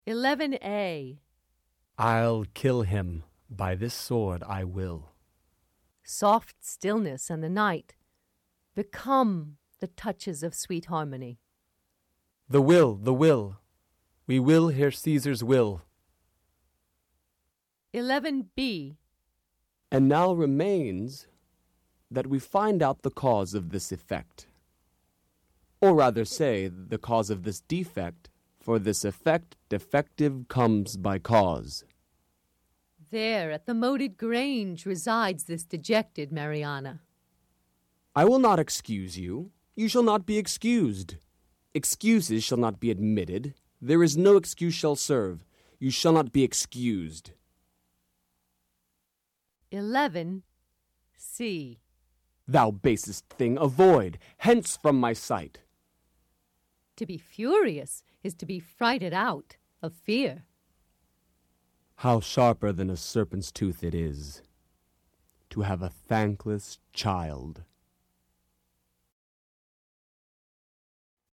11a. I'll kill him, by this sword I will. Soft stillness and the night become the touches of sweet harmony. The will. We will hear Caesar's will. 11b. And now remains that we find out the cause of this effect. Or rather say, the cause of this defect, for this effect defective comes by cause. There at the moated grange resides this dejected Mariana. I will not excuse you. You shall not be excused. Excuses shall not be admitted. There is no excuse shall serve. You shall not be excused. 11c. Thou basest thing, avoid, hence from my sight. To be furious is to be frighted out of fear. How sharper than a serpent's tooth it is to have a thankless child.